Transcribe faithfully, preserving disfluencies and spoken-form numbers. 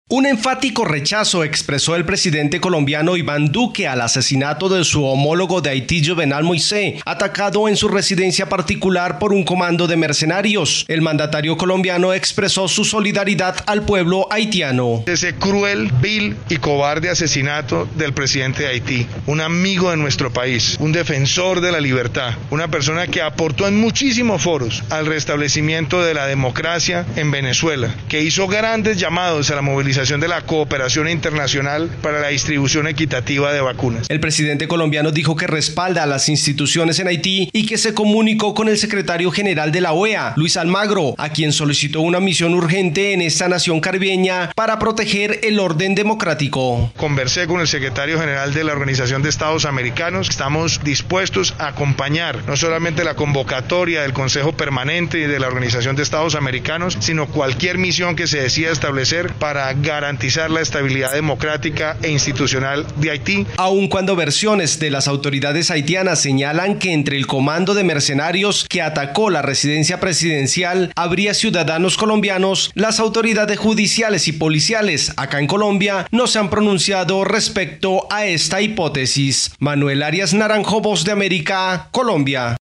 Un enfático rechazo expresó el presidente colombiano Iván Duque al asesinato de su homólogo de Haití, Jovenal Moisés, atacado en su residencia particular por un comando de mercenarios. El mandatario colombiano expresó su solidaridad al pueblo haitiano. Ese cruel, vil y cobarde asesinato del presidente de Haití, un amigo de nuestro país, un defensor de la libertad, una persona que aportó en muchísimos foros al restablecimiento de la democracia en Venezuela, que hizo grandes llamados a la movilización de la cooperación internacional para la distribución equitativa de vacunas. El presidente colombiano dijo que respalda a las instituciones en Haití y que se comunicó con el secretario general de la O E A, Luis Almagro, a quien solicitó una misión urgente en esta nación caribeña para proteger el orden democrático. Conversé con el secretario general de la Organización de Estados Americanos. Estamos dispuestos a acompañar no solamente la convocatoria del Consejo Permanente y de la Organización de Estados Americanos, sino cualquier misión que se decida establecer para garantizar la estabilidad democrática e institucional de Haití. Aun cuando versiones de las autoridades haitianas señalan que entre el comando de mercenarios que atacó la residencia presidencial habría ciudadanos colombianos, las autoridades judiciales y policiales acá en Colombia no se han pronunciado respecto a esta hipótesis. Manuel Arias Naranjo, Voz de América, Colombia.